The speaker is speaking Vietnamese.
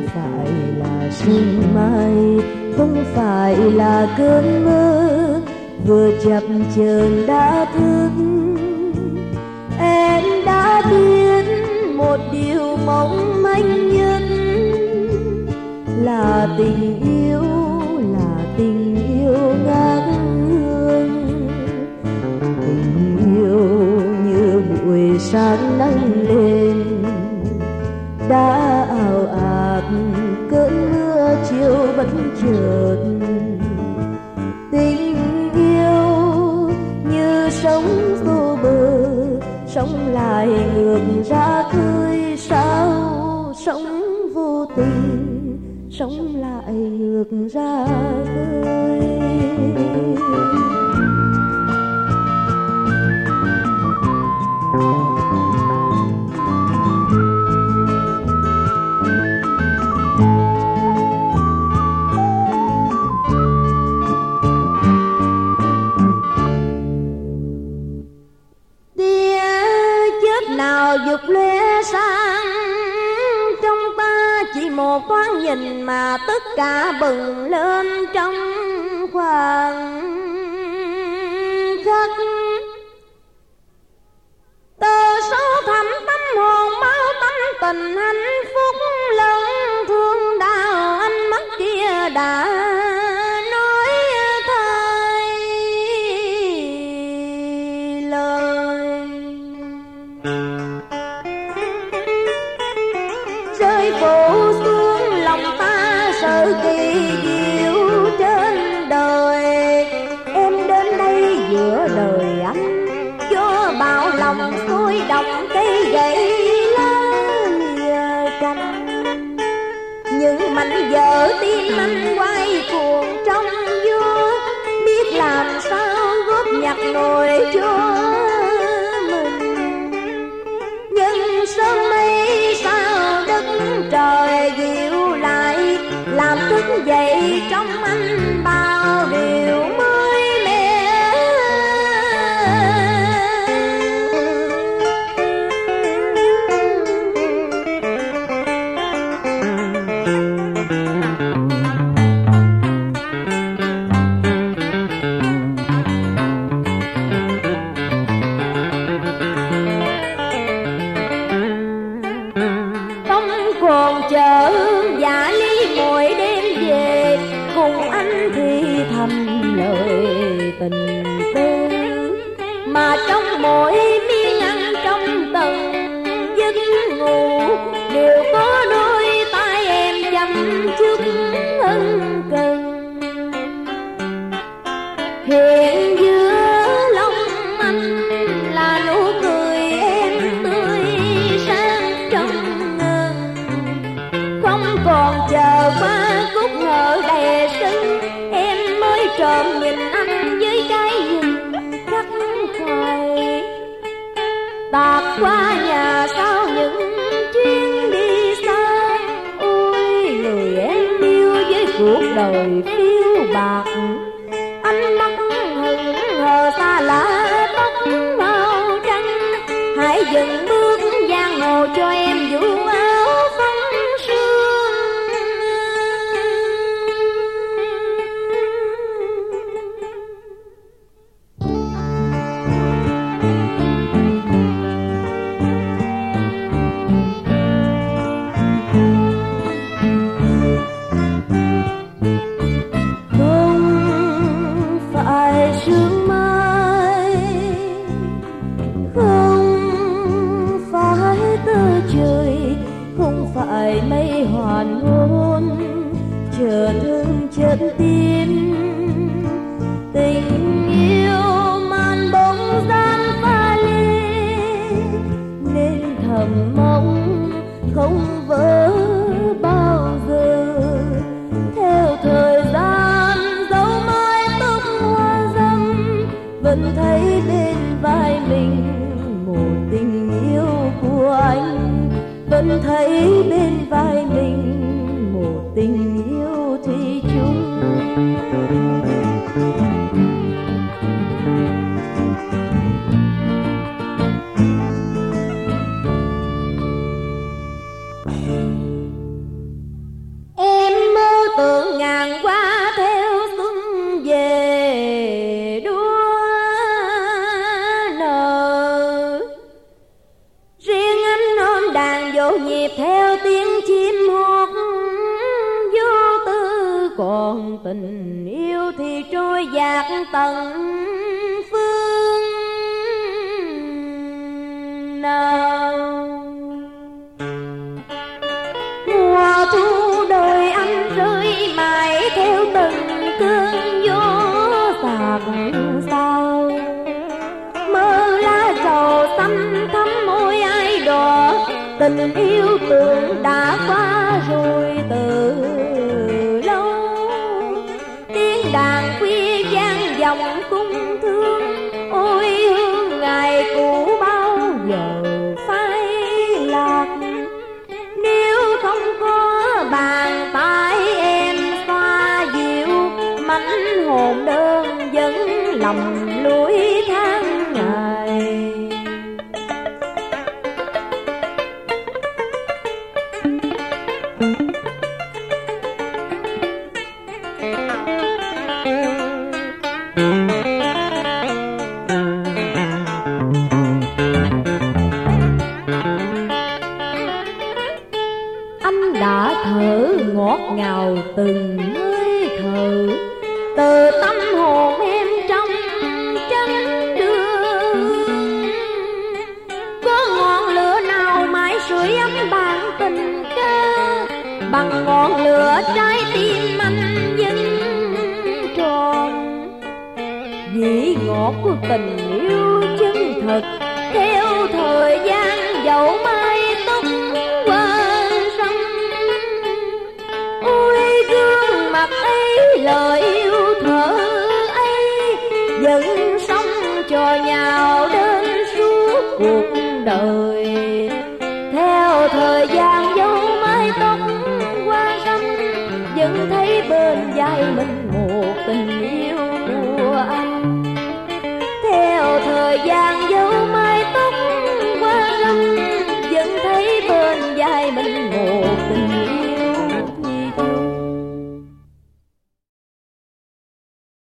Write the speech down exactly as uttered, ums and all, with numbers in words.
phải là sương mai, không phải là cơn mơ vừa chập chờn đã thức. Em đã biết một điều mong manh nhất là tình yêu, là tình yêu ngát hương. Tình yêu như buổi sáng nắng lên đã ảo ạt cơn mưa chiều bất chợt. Tình yêu như sóng vô bờ, sống lại ngược ra khơi. Sao sống vô tình, sống lại ngược ra khơi. Dục lóe sáng trong ta, chỉ một thoáng nhìn mà tất cả bừng lên trong khoảng khắc. Từ sâu thẳm tâm hồn máu tanh tình hạnh phúc lớn thương đau, ánh mắt kia đã nói thay lời. Rơi phủ xuống lòng ta sự kỳ diệu trên đời. Em đến đây giữa đời anh, cho bao lòng sôi động cây gậy lá lìa cành. Những mảnh vỡ tim anh quay cuồng trong gió, biết làm sao góp nhặt nổi cho mình. Nhưng sớm mây sao đất trời dịu lại, làm thức dậy trong anh bao điều mới mẻ. Còn chờ giả ly mỗi đêm về, cùng anh thì thầm lời tình tư. Mà trong mỗi miếng ăn, trong từng giấc ngủ, đều có đôi tay em chăm chút ân cần. Hiện giữa lòng anh là nụ cười em tươi sáng trong ngân. Không còn chờ qua cúc hở đè sưng, em mới trộm nhìn anh với cái nhìn khắc khoải. Tạt qua nhà sau những chuyến đi xa, ôi người em yêu với cuộc đời phiêu bạc. Ánh mắt hững hờ xa lạ tóc màu trắng, hãy dừng bước giang hồ cho em vũ áo phấn sương. Không phải sương mai, không phải tơ trời, không phải mây hoàn hôn chờ thương chân tim. Tình yêu màn bóng gian pha lên, nên thầm mong không vỡ bao giờ. Theo thời gian dấu mái tóc hoa dâm, vẫn thấy bên vai mình một tình yêu của anh. Vẫn thấy bên vai mình một tình yêu thủy chung. nhịp theo tiếng chim hót vô tư, còn tình yêu thì trôi dạt tận phương nào. Mùa thu đời anh rơi mãi theo từng cơn gió sạc sao, mơ lá trầu xanh thắm môi ai đỏ, tình yêu tưởng đã qua rồi từ lâu. Tiếng đàn khuya vang vọng cung thương, ôi hương ngày cũ bao giờ phai lạc. Nếu không có bàn tay em xoa dịu, mảnh hồn đơn vẫn lầm lũi tháng ngày. Anh đã thở ngọt ngào từng hơi thở, từ tâm hồn em trong trắng đường. Có ngọn lửa nào mãi sưởi ấm bản tình ca, bằng ngọn lửa trái tim anh vẫn tròn. Vị ngọt của tình yêu chân thật, theo thời gian dẫu mái tóc qua sông. Ôi gương mặt ấy, lời yêu thở ấy, vẫn sống cho nhau đến suốt cuộc đời. Theo thời gian dẫu mái tóc qua sông, vẫn thấy bên vai mình một tình yêu của anh. Theo thời gian